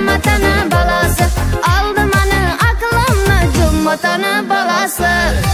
Cummatani balasi, aldı mani aqlimni Cummatani balasi.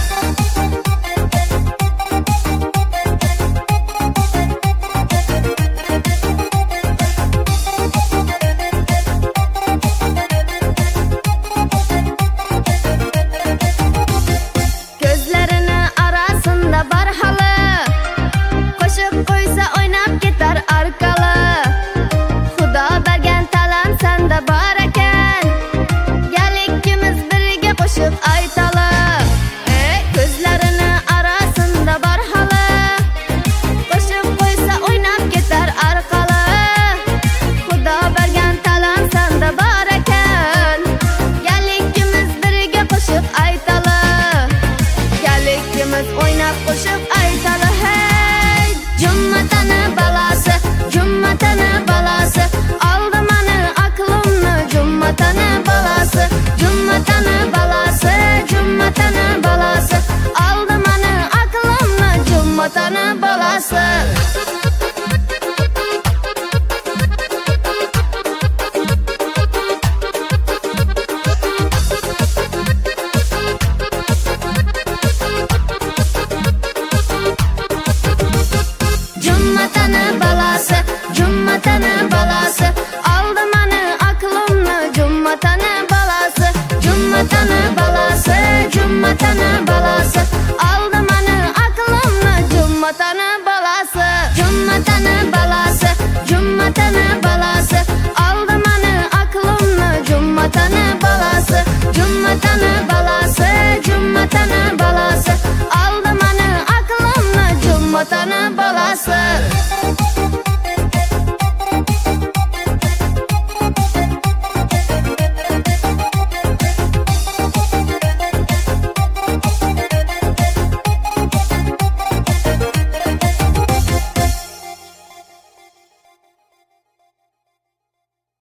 Gözlerini arasında bar hali, qo'shiq qo'ysa o'ynab ketar arqali. Xudo bergan talant senda bor ekan, gal ikkimiz birga qo'shiq aytali. Gözlerini arasında bar hali, qo'shiq qo'ysa o'ynab ketar arqali. Xudo bergan talant senda bor ekan, gal ikkimiz birga qo'shiq aytali. Gal ikkimiz o'ynab qo'shiq aytali. Hey, Cummatani balasi, Cummatani balasi, aldı mani aqlimni Cummatani balasi. Cummatani balasi, Cummatani balasi, aldı mani aqlimni Cummatani balasi. Cummatani balasi, Cummatani balasi, aldı mani aqlimni Cummatani balasi. Cummatani balasi, Cummatani balasi, aldı mani aqlimni Cummatani balasi. Cummatani balasi, Cummatani balasi, aldı mani aqlimni Cummatani balasi. Cummatani balasi, Cummatani balasi, aldı mani aqlimni Cummatani balasi.